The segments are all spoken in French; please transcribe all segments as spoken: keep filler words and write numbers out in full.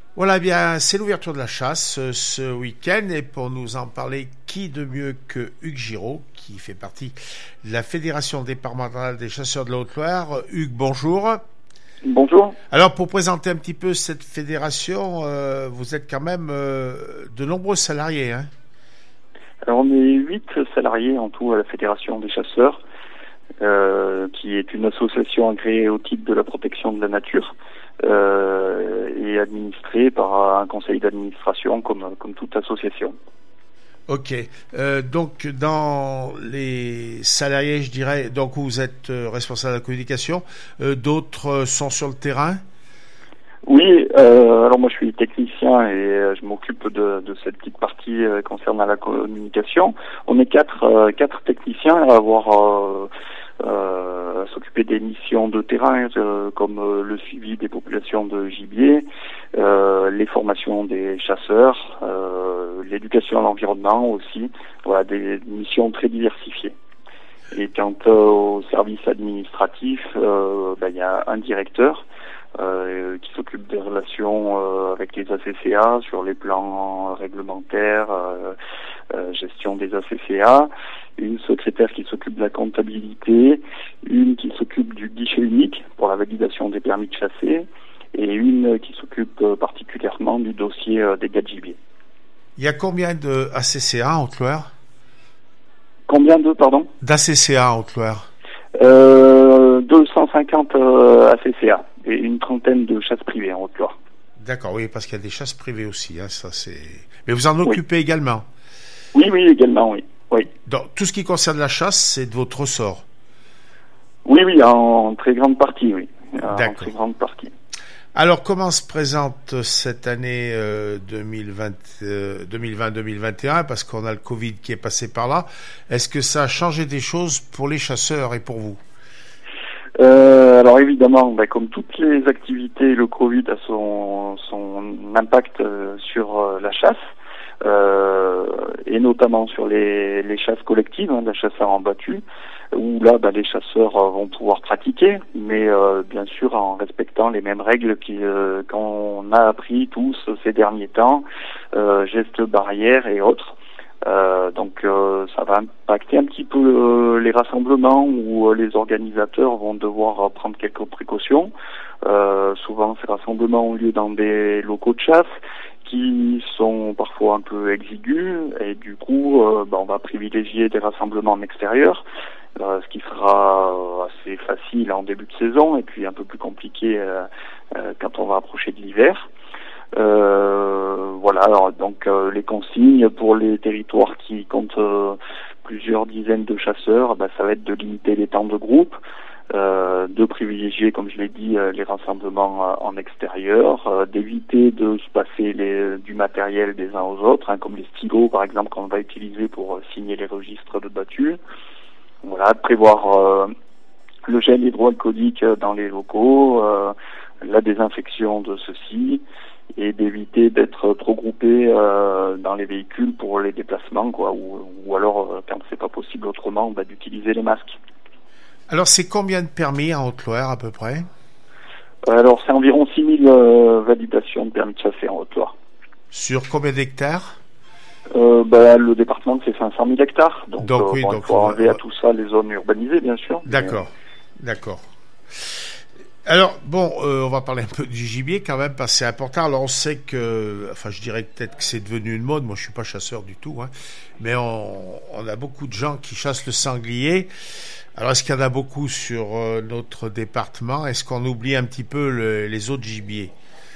Voilà, eh bien, c'est l'ouverture de la chasse euh, ce week-end et pour nous en parler, qui de mieux que Hugues Giraud, qui fait partie de la Fédération départementale des chasseurs de la Haute-Loire. Hugues, bonjour. Bonjour. Alors, pour présenter un petit peu cette fédération, euh, vous êtes quand même euh, de nombreux salariés, hein? Alors, on est huit salariés en tout à la Fédération des chasseurs, euh, qui est une association agréée au titre de la protection de la nature. Euh, et administré par un conseil d'administration comme, comme toute association. Ok. Euh, donc, dans les salariés, je dirais, donc vous êtes euh, responsable de la communication, euh, d'autres euh, sont sur le terrain? Oui, euh, alors moi je suis technicien et euh, je m'occupe de, de cette petite partie euh, concernant la communication. On est quatre, euh, quatre techniciens à avoir... Euh, Euh, s'occuper des missions de terrain euh, comme euh, le suivi des populations de gibier, euh, les formations des chasseurs, euh, l'éducation à l'environnement aussi, voilà, des missions très diversifiées. Et quant euh, au service administratif, euh, ben, il y a un directeur euh, qui s'occupe des relations euh, avec les A C C A sur les plans réglementaires, euh, euh, gestion des A C C A, une secrétaire qui s'occupe de la comptabilité, une qui s'occupe du guichet unique pour la validation des permis de chasser, et une qui s'occupe euh, particulièrement du dossier euh, des gars de gibier. Il y a combien de A C C A en Haute-Loire? Combien de, pardon? D'A C C A en Haute-Loire? euh, deux cent cinquante euh, A C C A et une trentaine de chasses privées en Haute-Loire. D'accord, oui, parce qu'il y a des chasses privées aussi, hein, ça c'est. Mais vous en occupez oui. également? Oui, oui, également, oui. Oui. Donc, tout ce qui concerne la chasse, c'est de votre ressort? Oui, oui, en très grande partie, oui. D'accord. En très grande partie. Alors, comment se présente cette année euh, deux mille vingt, euh, deux mille vingt deux mille vingt et un, parce qu'on a le Covid qui est passé par là. Est-ce que ça a changé des choses pour les chasseurs et pour vous? Euh, alors évidemment, ben, comme toutes les activités, le Covid a son, son impact euh, sur euh, la chasse, euh, et notamment sur les, les chasses collectives, hein, la chasse à rang battu, où là, ben, les chasseurs euh, vont pouvoir pratiquer, mais euh, bien sûr en respectant les mêmes règles qui, euh, qu'on a appris tous ces derniers temps, euh, gestes barrières et autres. Euh, donc euh, ça va impacter un petit peu euh, les rassemblements où euh, les organisateurs vont devoir euh, prendre quelques précautions. Euh, souvent ces rassemblements ont lieu dans des locaux de chasse qui sont parfois un peu exigus et du coup euh, ben, on va privilégier des rassemblements en extérieur, euh, ce qui sera euh, assez facile en début de saison et puis un peu plus compliqué euh, euh, quand on va approcher de l'hiver. Euh, voilà, alors, donc euh, les consignes pour les territoires qui comptent euh, plusieurs dizaines de chasseurs, bah, ça va être de limiter les temps de groupe, euh, de privilégier, comme je l'ai dit, euh, les rassemblements euh, en extérieur, euh, d'éviter de se passer les, du matériel des uns aux autres, hein, comme les stylos par exemple qu'on va utiliser pour euh, signer les registres de battu. Voilà, de prévoir euh, le gel hydroalcoolique dans les locaux, euh, la désinfection de ceux-ci, et d'éviter d'être trop groupés euh, dans les véhicules pour les déplacements, quoi, ou, ou alors, euh, quand c'est pas possible autrement, bah, d'utiliser les masques. Alors, c'est combien de permis en Haute-Loire, à peu près? Alors, c'est environ six mille euh, validations de permis de chasser en Haute-Loire. Sur combien d'hectares? euh, bah, Le département, c'est cinq cent mille hectares. Donc, donc euh, oui, bon, donc il faut enlever à tout ça les zones urbanisées, bien sûr. D'accord, mais... d'accord. Alors, bon, euh, on va parler un peu du gibier quand même, parce que c'est important. Alors, on sait que, enfin, je dirais peut-être que c'est devenu une mode. Moi, je suis pas chasseur du tout, hein, mais on, on a beaucoup de gens qui chassent le sanglier. Alors, est-ce qu'il y en a beaucoup sur euh, notre département? Est-ce qu'on oublie un petit peu le, les autres gibiers?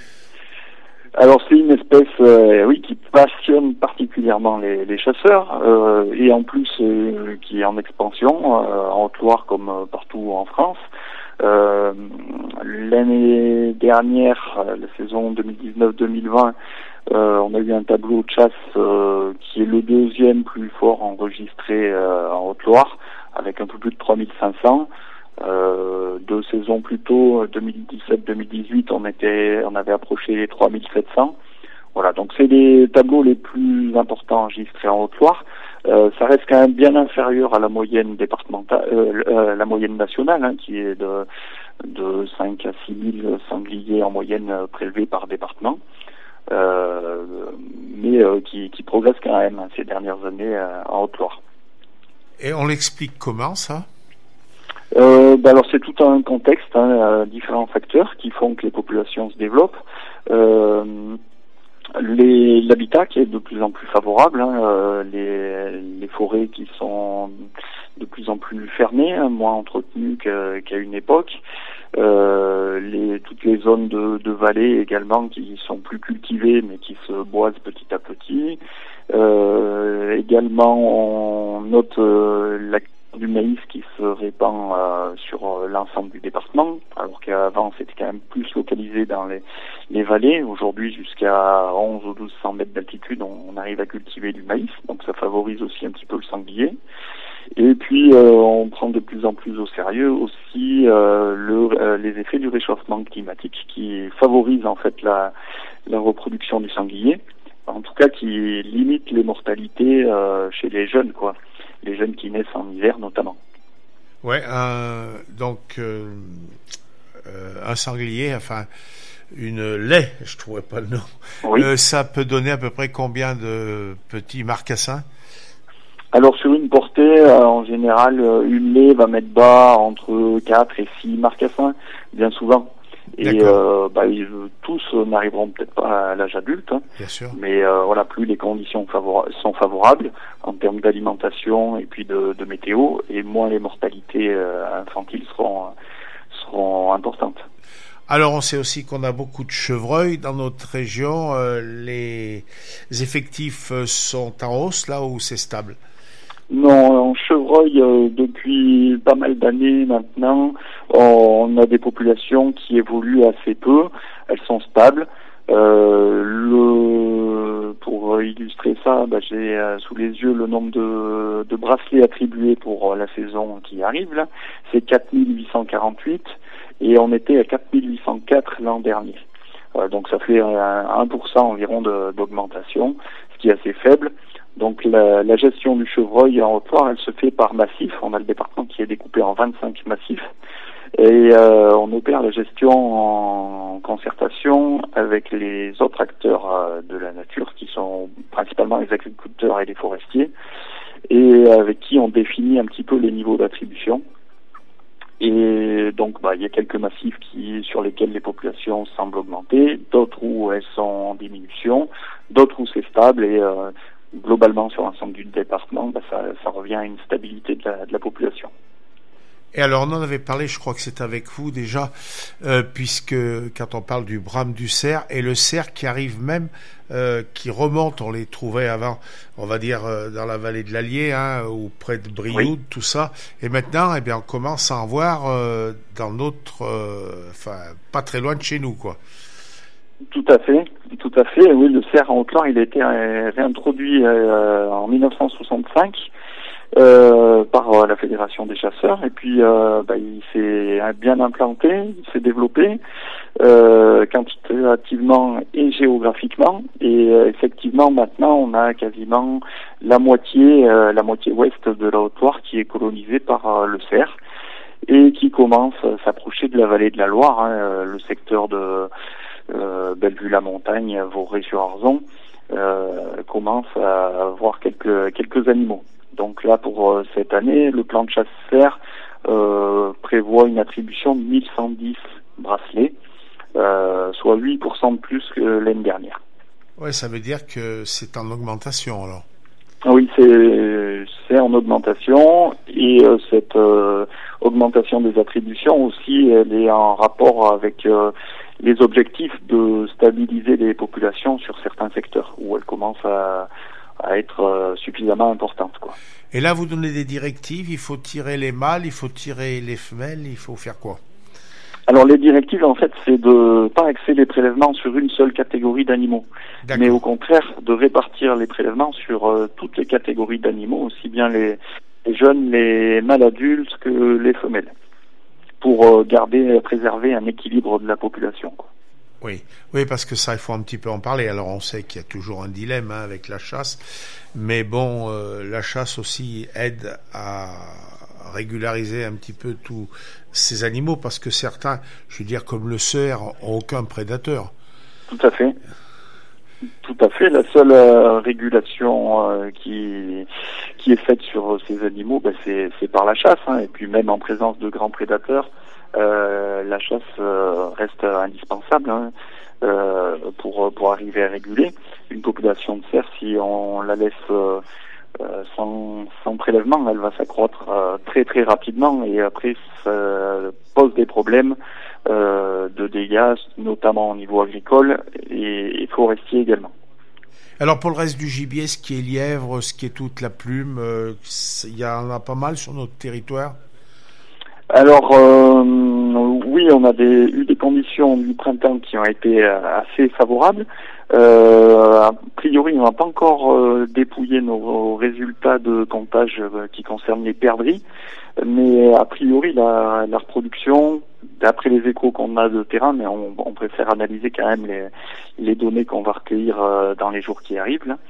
Alors, c'est une espèce, euh, oui, qui passionne particulièrement les, les chasseurs, euh, et en plus, euh, qui est en expansion, euh, en Haute-Loire comme euh, partout en France. Euh, l'année dernière, la saison deux mille dix-neuf deux mille vingt, euh, on a eu un tableau de chasse euh, qui est le deuxième plus fort enregistré euh, en Haute-Loire, avec un peu plus de trois mille cinq cents. Euh, deux saisons plus tôt, deux mille dix-sept deux mille dix-huit, on était, on avait approché les trois mille sept cents. Voilà, donc c'est les tableaux les plus importants enregistrés en Haute-Loire. Euh, ça reste quand même bien inférieur à la moyenne départementale, euh, euh, la moyenne nationale, hein, qui est de, de cinq à six mille sangliers en moyenne euh, prélevés par département. quand même ces dernières années euh, en Haute-Loire. Et on l'explique comment ça? Euh, bah alors c'est tout un contexte, hein, euh, différents facteurs qui font que les populations se développent. Euh, les, l'habitat qui est de plus en plus favorable, hein, euh, les, les forêts qui sont de plus en plus fermées, hein, moins entretenues qu'à, qu'à une époque. Euh, les, toutes les zones de, de vallées également qui sont plus cultivées mais qui se boisent petit à petit. Euh, également on note euh, la du maïs qui se répand euh, sur euh, l'ensemble du département, alors qu'avant c'était quand même plus localisé dans les, les vallées. Aujourd'hui, jusqu'à onze ou douze cents mètres d'altitude, on, on arrive à cultiver du maïs, donc ça favorise aussi un petit peu le sanglier. Et puis euh, on prend de plus en plus au sérieux aussi euh, le, euh, les effets du réchauffement climatique qui favorise en fait la, la reproduction du sanglier, en tout cas qui limite les mortalités euh, chez les jeunes, quoi. Les jeunes qui naissent en hiver notamment. Ouais, euh, donc euh, euh, un sanglier, enfin une lait, je trouvais pas le nom. Oui. Euh, ça peut donner à peu près combien de petits marcassins? Alors sur une portée, euh, en général, une lait va mettre bas entre quatre et six marcassins, bien souvent. Et euh, bah, ils, tous n'arriveront peut-être pas à l'âge adulte, hein, bien sûr. Mais euh, voilà, plus les conditions favora- sont favorables en termes d'alimentation et puis de, de météo, et moins les mortalités euh, infantiles seront seront importantes. Alors on sait aussi qu'on a beaucoup de chevreuils dans notre région. Euh, les effectifs sont en hausse là ou c'est stable? Non, en chevreuil, euh, depuis pas mal d'années maintenant, on a des populations qui évoluent assez peu, elles sont stables. Euh, le, pour illustrer ça, bah, j'ai euh, sous les yeux le nombre de, de bracelets attribués pour euh, la saison qui arrive, là. C'est quatre mille huit cent quarante-huit et on était à quatre mille huit cent quatre l'an dernier. Euh, donc ça fait un, un pour cent environ de, d'augmentation, ce qui est assez faible. Donc la, la gestion du chevreuil en Haute-Loire, elle se fait par massif. On a le département qui est découpé en vingt-cinq massifs et euh, on opère la gestion en concertation avec les autres acteurs euh, de la nature qui sont principalement les agriculteurs et les forestiers et avec qui on définit un petit peu les niveaux d'attribution. Et donc bah, il y a quelques massifs qui, sur lesquels les populations semblent augmenter, d'autres où elles sont en diminution, d'autres où c'est stable et euh, globalement sur l'ensemble du département, bah, ça, ça revient à une stabilité de la, de la population. Et alors on en avait parlé, je crois que c'est avec vous déjà, euh, puisque quand on parle du brame du cerf, et le cerf qui arrive même, euh, qui remonte, on les trouvait avant, on va dire euh, dans la vallée de l'Allier, hein, ou près de Brioude, oui. Tout ça, et maintenant, eh bien, on commence à en voir euh, dans notre, enfin, euh, pas très loin de chez nous, quoi. Tout à fait, tout à fait. Oui, le cerf en Haute-Loire, il a été réintroduit euh, en mille neuf cent soixante-cinq euh, par euh, la Fédération des chasseurs, et puis euh, bah, il s'est bien implanté, il s'est développé euh, quantitativement et géographiquement, et euh, effectivement maintenant on a quasiment la moitié, euh, la moitié ouest de la Haute-Loire qui est colonisée par euh, le cerf et qui commence à s'approcher de la vallée de la Loire, hein, le secteur de Euh, Bellevue-la-Montagne, Vauré-sur-Arzon, euh, commence à avoir quelques quelques animaux. Donc là, pour euh, cette année, le plan de chasse-cerf euh, prévoit une attribution de mille cent dix bracelets, euh, soit huit pour cent de plus que l'année dernière. Ouais, ça veut dire que c'est en augmentation alors. Oui, c'est c'est en augmentation et euh, cette euh, augmentation des attributions aussi, elle est en rapport avec euh, les objectifs de stabiliser les populations sur certains secteurs où elles commencent à, à être euh, suffisamment importantes, quoi. Et là, vous donnez des directives, il faut tirer les mâles, il faut tirer les femelles, il faut faire quoi? Alors les directives, en fait, c'est de pas axer les prélèvements sur une seule catégorie d'animaux, D'accord. mais au contraire de répartir les prélèvements sur euh, toutes les catégories d'animaux, aussi bien les, les jeunes, les mâles adultes que les femelles, pour euh, garder, préserver un équilibre de la population, quoi. Oui, oui, parce que ça, il faut un petit peu en parler. Alors, on sait qu'il y a toujours un dilemme hein, avec la chasse, mais bon, euh, la chasse aussi aide à régulariser un petit peu tous ces animaux, parce que certains, je veux dire, comme le cerf, ont aucun prédateur. Tout à fait. Tout à fait. La seule euh, régulation euh, qui qui est faite sur ces animaux, ben, c'est c'est par la chasse. Hein. Et puis même en présence de grands prédateurs, euh, la chasse euh, reste indispensable hein, euh, pour pour arriver à réguler une population de cerfs. Si on la laisse euh, euh, sans sans prélèvement, elle va s'accroître euh, très très rapidement et après ça pose des problèmes. Euh, de dégâts, notamment au niveau agricole et, et forestier également. Alors pour le reste du gibier, ce qui est lièvre, ce qui est toute la plume, il euh, y en a pas mal sur notre territoire. Alors euh, oui, on a des, eu des conditions du printemps qui ont été assez favorables. Euh, a priori, on n'a pas encore euh, dépouillé nos résultats de comptage euh, qui concernent les perdrix, mais a priori la, la reproduction, d'après les échos qu'on a de terrain, mais on, on préfère analyser quand même les, les données qu'on va recueillir euh, dans les jours qui arrivent. Là.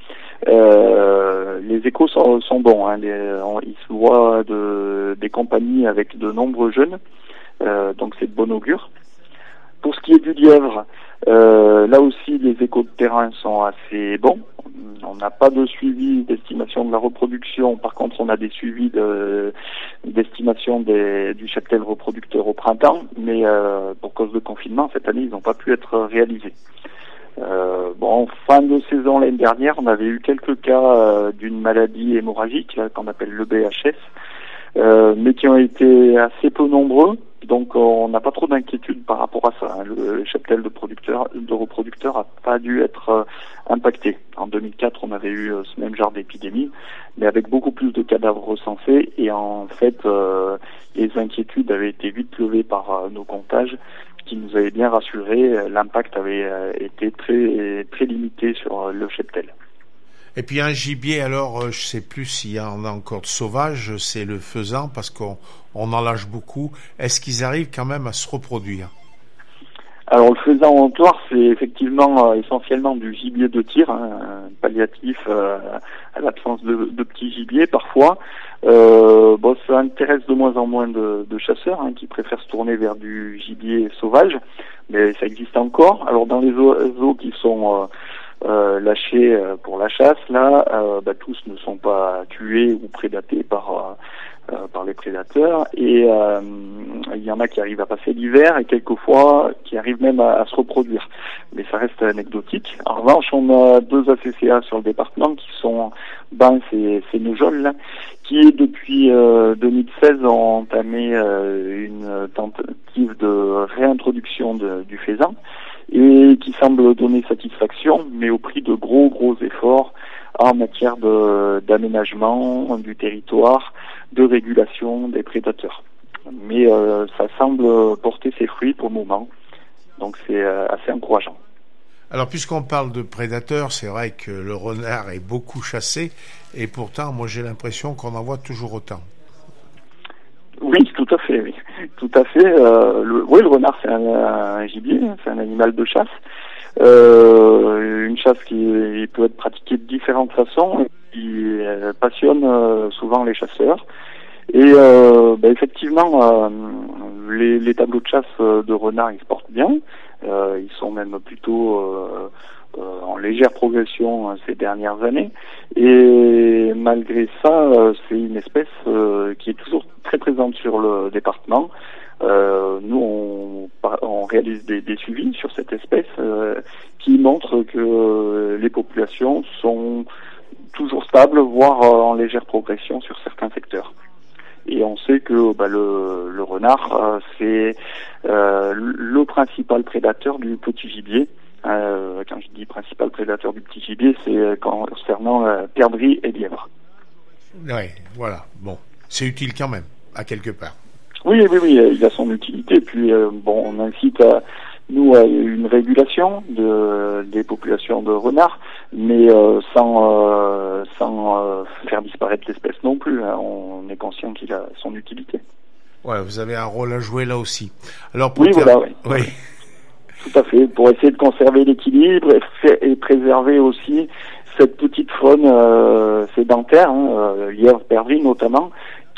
Euh, les échos sont, sont bons, hein, les, on, ils se voient de, des compagnies avec de nombreux jeunes, euh, donc c'est de bon augure. Pour ce qui est du lièvre, euh, là aussi les échos de terrain sont assez bons. On n'a pas de suivi d'estimation de la reproduction. Par contre, on a des suivis de, d'estimation des, du cheptel reproducteur au printemps, mais euh, pour cause de confinement, cette année, ils n'ont pas pu être réalisés. Euh, bon, en fin de saison l'année dernière, on avait eu quelques cas euh, d'une maladie hémorragique là, qu'on appelle le B H S, euh, mais qui ont été assez peu nombreux. Donc on n'a pas trop d'inquiétude par rapport à ça. Le cheptel de producteur, de reproducteurs a pas dû être euh, impacté. En deux mille quatre, on avait eu euh, ce même genre d'épidémie, mais avec beaucoup plus de cadavres recensés. Et en fait, euh, les inquiétudes avaient été vite levées par euh, nos comptages, qui nous avaient bien rassurés. L'impact avait euh, été très très limité sur euh, le cheptel. Et puis un gibier, alors euh, je sais plus s'il y en a encore de sauvages, c'est le faisan, parce qu'on on en lâche beaucoup. Est-ce qu'ils arrivent quand même à se reproduire? Alors le faisan en toire, c'est effectivement euh, essentiellement du gibier de tir, hein, palliatif euh, à l'absence de, de petits gibiers parfois. Euh, bon, ça intéresse de moins en moins de, de chasseurs hein, qui préfèrent se tourner vers du gibier sauvage, mais ça existe encore. Alors dans les oiseaux qui sont euh, Euh, lâchés euh, pour la chasse, là, euh, bah, tous ne sont pas tués ou prédatés par euh, euh, par les prédateurs, et euh, il y en a qui arrivent à passer l'hiver et quelquefois qui arrivent même à, à se reproduire. Mais ça reste anecdotique. En revanche, on a deux A C C A sur le département qui sont Bans et Sénéjol, là, qui depuis euh, deux mille seize ont entamé euh, une tentative de réintroduction de, du faisan, et qui semble donner satisfaction, mais au prix de gros gros efforts en matière de d'aménagement du territoire, de régulation des prédateurs. Mais euh, ça semble porter ses fruits pour le moment, donc c'est euh, assez encourageant. Alors puisqu'on parle de prédateurs, c'est vrai que le renard est beaucoup chassé, et pourtant moi j'ai l'impression qu'on en voit toujours autant. Oui, tout à fait, oui. Tout à fait. Euh, le, oui, le renard, c'est un, un gibier, c'est un animal de chasse. Euh, une chasse qui peut être pratiquée de différentes façons et qui euh, passionne euh, souvent les chasseurs. Et euh, bah, effectivement, euh, les, les tableaux de chasse de renard, ils se portent bien. Euh, ils sont même plutôt euh, euh, en légère progression euh, ces dernières années. Et malgré ça, euh, c'est une espèce euh, qui est toujours très présente sur le département. Euh, nous, on, on réalise des, des suivis sur cette espèce euh, qui montrent que euh, les populations sont toujours stables, voire euh, en légère progression sur certains secteurs. Et on sait que bah, le, le renard, euh, c'est euh, le principal prédateur du petit gibier. Euh, quand je dis principal prédateur du petit gibier, c'est concernant euh, perdrix et lièvre. Oui, voilà. Bon, c'est utile quand même, à quelque part. Oui, oui, oui, il a son utilité. Puis, euh, bon, on incite à, nous à une régulation de, des populations de renards, mais euh, sans, euh, sans euh, faire disparaître l'espèce non plus. Hein. On est conscient qu'il a son utilité. Ouais, vous avez un rôle à jouer là aussi. Alors, pour oui, ter... voilà, oui. oui. Tout à fait, pour essayer de conserver l'équilibre et, et préserver aussi cette petite faune euh, sédentaire, hein, euh, lièvre, perdrix notamment,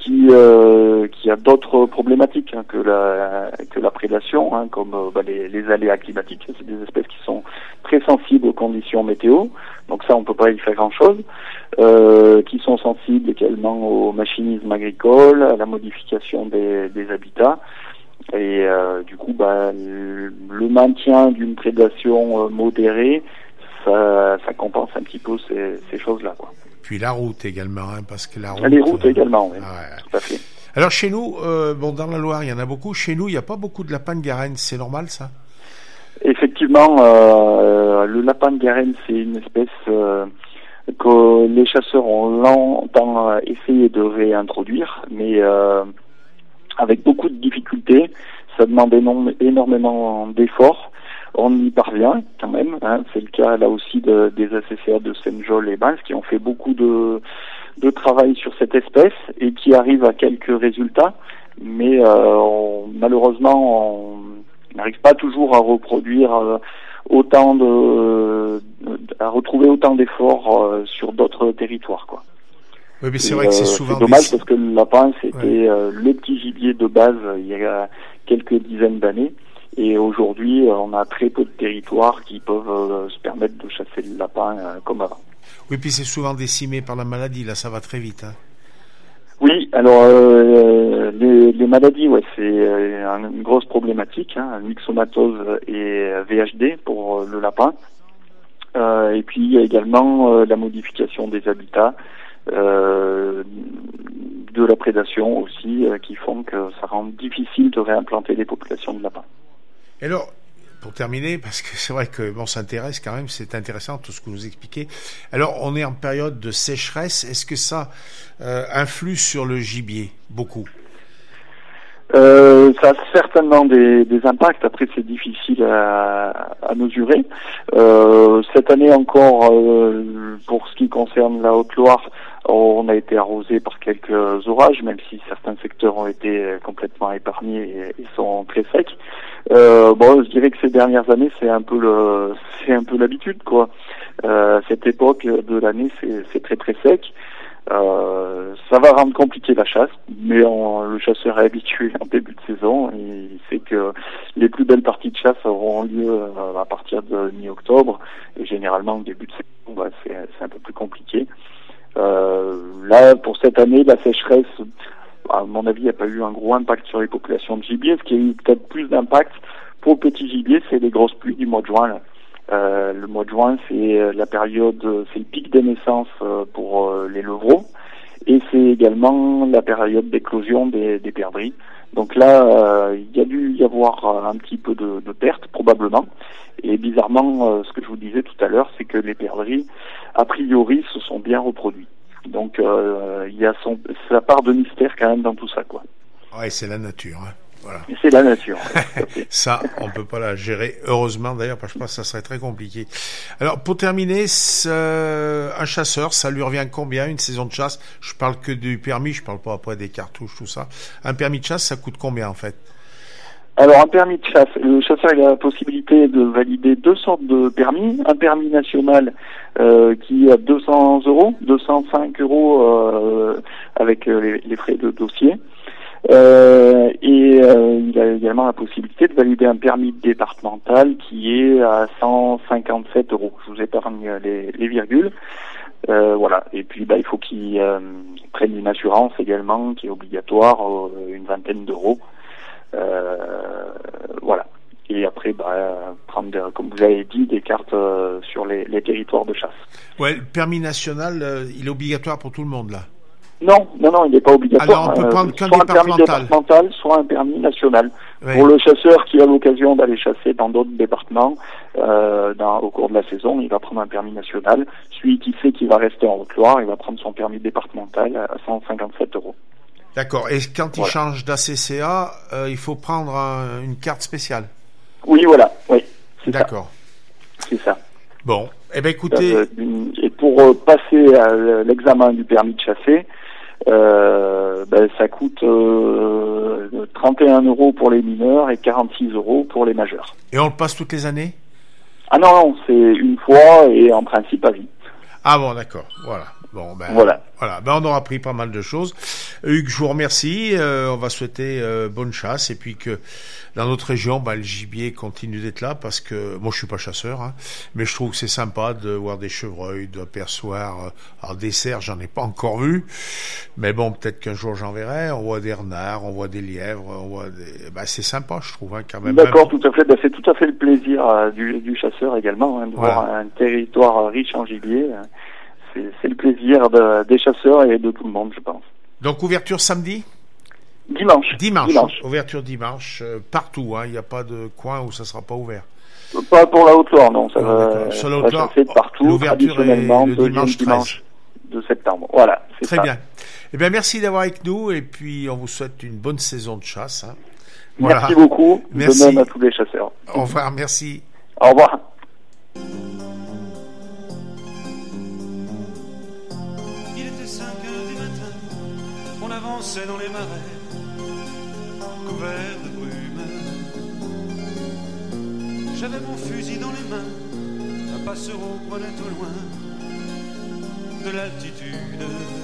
qui euh, qui a d'autres problématiques hein, que la que la prédation, hein, comme euh, bah, les, les aléas climatiques. C'est des espèces qui sont très sensibles aux conditions météo, donc ça on peut pas y faire grand chose. Euh, qui sont sensibles également au machinisme agricole, à la modification des, des habitats. Et euh, du coup, bah, le, le maintien d'une prédation euh, modérée, ça, ça compense un petit peu ces, ces choses-là, quoi. Puis la route également, hein, parce que la route... Les routes euh, également, oui, ouais. Tout à fait. Alors chez nous, euh, bon, dans la Loire, il y en a beaucoup. Chez nous, il n'y a pas beaucoup de lapins de Garenne. C'est normal, ça? Effectivement, euh, le lapin de Garenne, c'est une espèce euh, que les chasseurs ont longtemps essayé de réintroduire, mais euh, avec beaucoup de difficultés. Ça demande énorme, énormément d'efforts. On y parvient quand même, hein. C'est le cas là aussi de, des A C C A de Saint-Jol et Bans qui ont fait beaucoup de, de travail sur cette espèce et qui arrivent à quelques résultats, mais euh, on, malheureusement on n'arrive pas toujours à reproduire euh, autant de, à retrouver autant d'efforts euh, sur d'autres territoires, quoi. Oui, mais c'est et, vrai que c'est euh, souvent c'est dommage des... parce que le lapin c'était ouais. euh, le petit gibier de base il y a quelques dizaines d'années. Et aujourd'hui, on a très peu de territoires qui peuvent euh, se permettre de chasser le lapin euh, comme avant. Oui, puis c'est souvent décimé par la maladie. Là, ça va très vite. Hein. Oui, alors euh, les, les maladies, ouais, c'est euh, une grosse problématique. Hein, myxomatose et V H D pour euh, le lapin. Euh, et puis il y a également euh, la modification des habitats, euh, de la prédation aussi, euh, qui font que ça rend difficile de réimplanter les populations de lapins. Et alors, pour terminer, parce que c'est vrai que bon, ça intéresse quand même, c'est intéressant tout ce que vous expliquez. Alors, on est en période de sécheresse. Est-ce que ça euh, influe sur le gibier beaucoup? Euh, ça a certainement des, des impacts. Après, c'est difficile à, à mesurer. Euh, cette année encore, euh, pour ce qui concerne la Haute-Loire, on a été arrosé par quelques orages, même si certains secteurs ont été complètement épargnés et, et sont très secs. Euh, bon, je dirais que ces dernières années, c'est un peu le, c'est un peu l'habitude, quoi. Euh, cette époque de l'année, c'est, c'est très très sec. Euh, ça va rendre compliqué la chasse, mais on, le chasseur est habitué en début de saison et il sait que les plus belles parties de chasse auront lieu à partir de mi-octobre et généralement au début de saison, bah, c'est, c'est un peu plus compliqué. Euh, là, pour cette année, la sécheresse, à mon avis, il n'y a pas eu un gros impact sur les populations de gibier. Ce qui a eu peut-être plus d'impact pour le petit gibier, c'est les grosses pluies du mois de juin, là. Euh, le mois de juin, c'est la période, c'est le pic des naissances pour les levreaux, et c'est également la période d'éclosion des, des perdrix. Donc là, euh, il y a dû y avoir un petit peu de, de pertes, probablement. Et bizarrement, euh, ce que je vous disais tout à l'heure, c'est que les perdrix, a priori, se sont bien reproduits. Donc euh, il y a son, sa part de mystère quand même dans tout ça, quoi. Ouais, c'est la nature, hein. Voilà. C'est la nature. Ça, on peut pas la gérer, heureusement d'ailleurs, parce que je pense que ça serait très compliqué. Alors, pour terminer, un chasseur, ça lui revient combien une saison de chasse? Je parle que du permis, je parle pas après des cartouches, tout ça. Un permis de chasse, ça coûte combien en fait? Alors, un permis de chasse, le chasseur il a la possibilité de valider deux sortes de permis. Un permis national euh, qui a deux cents euros, deux cent cinq euros euh, avec les, les frais de dossier. Euh, et euh, il a également la possibilité de valider un permis départemental qui est à cent cinquante-sept euros. Je vous épargne les, les virgules. Euh, voilà. Et puis bah, il faut qu'il euh, prenne une assurance également qui est obligatoire, euh, une vingtaine d'euros. Euh, voilà. Et après, bah, prendre, comme vous avez dit, des cartes euh, sur les, les territoires de chasse. Ouais, le permis national, euh, il est obligatoire pour tout le monde là. Non, non, non, il n'est pas obligatoire. Alors, on peut prendre euh, qu'un soit un permis départemental. départemental, soit un permis national. Oui. Pour le chasseur qui a l'occasion d'aller chasser dans d'autres départements, euh, dans, au cours de la saison, il va prendre un permis national. Celui qui sait qu'il va rester en Haute-Loire, il va prendre son permis départemental à cent cinquante-sept euros. D'accord. Et quand il voilà. change d'A C C A, euh, il faut prendre un, une carte spéciale. Oui, voilà. Oui. C'est D'accord. Ça. C'est ça. Bon. Eh ben, écoutez. Euh, et pour euh, passer à l'examen du permis de chasser, Euh, ben, ça coûte euh, trente et un euros pour les mineurs et quarante-six euros pour les majeurs. Et on le passe toutes les années? Ah non, non, c'est une fois et en principe à vie. Ah bon, d'accord. Voilà. Bon, ben, Voilà. Voilà. Ben, on aura appris pas mal de choses. Hugues, je vous remercie. Euh, on va souhaiter euh, bonne chasse et puis que dans notre région, ben, le gibier continue d'être là parce que moi, je suis pas chasseur, hein, mais je trouve que c'est sympa de voir des chevreuils, d'apercevoir. Euh, alors des cerfs, j'en ai pas encore vu, mais bon, peut-être qu'un jour j'en verrai. On voit des renards, on voit des lièvres, on voit des. Ben, c'est sympa, je trouve, hein, quand même. D'accord, tout à fait. Ben, c'est tout à fait le plaisir euh, du, du chasseur également, hein, de Voilà. voir un territoire euh, riche en gibier. Euh, c'est, c'est le plaisir de, des chasseurs et de tout le monde, je pense. Donc ouverture samedi. Dimanche. Dimanche. Dimanche. Ouverture dimanche euh, partout. Hein. Il n'y a pas de coin où ça sera pas ouvert. Pas pour la Haute-Loire, non. Ça Ah, va, d'accord. Sur la ça va Haute-Loire, chasser de partout, l'ouverture traditionnellement, est le deuxième dimanche dimanche de septembre. Voilà, c'est Très ça. bien. Eh bien, merci d'avoir avec nous et puis on vous souhaite une bonne saison de chasse. Hein. Merci beaucoup. Merci. De même à tous les chasseurs. Au revoir, merci. Au revoir. Il était cinq heures du matin, on avançait dans les marais, couverts de brume. J'avais mon fusil dans les mains, un passereau prenait au loin de l'altitude.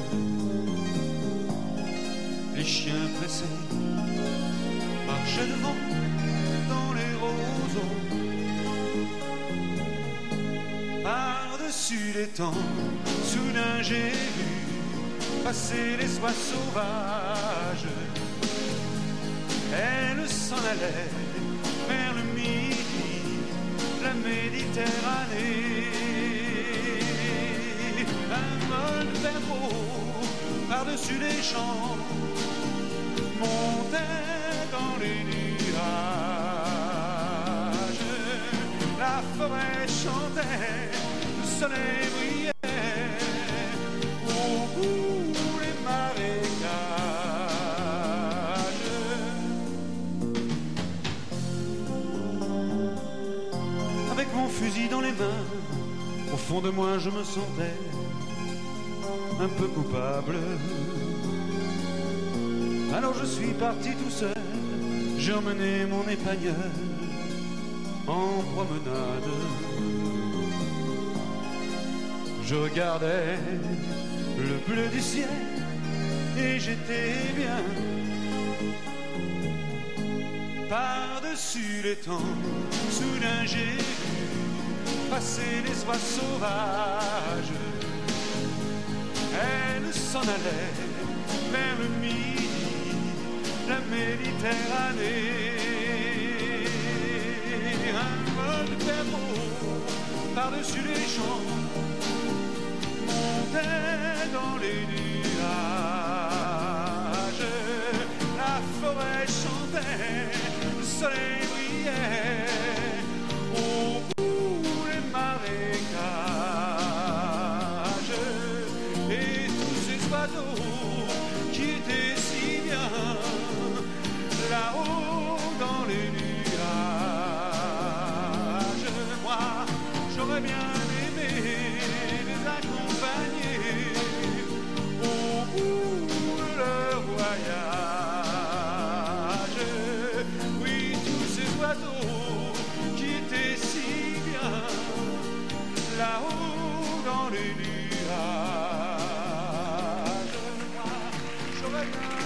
Les chiens pressés marchaient devant dans les roseaux. Par-dessus les temps, soudain j'ai vu passer les oies sauvages. Elles s'en allaient vers le midi, la Méditerranée. Un vol de perdreaux par-dessus les champs montait dans les nuages. La forêt chantait, le soleil brillait au bout des marécages. Avec mon fusil dans les mains, au fond de moi je me sentais un peu coupable. Alors je suis parti tout seul, j'ai emmené mon épagneur en promenade. Je regardais le bleu du ciel et j'étais bien. Par-dessus les temps, soudain j'ai vu passer les oies sauvages. Elles s'en allaient vers le midi, la Méditerranée. Un vol de perdreaux par-dessus les champs montait dans les nuages. La forêt chantait, le soleil brillait au bout des marécages. Et tous ces oiseaux qui étaient si bien là-haut dans les nuages. Moi, j'aurais bien aimé les accompagner au bout de leur voyage. Oui, tous ces oiseaux qui étaient si bien là-haut dans les nuages. Moi, j'aurais bien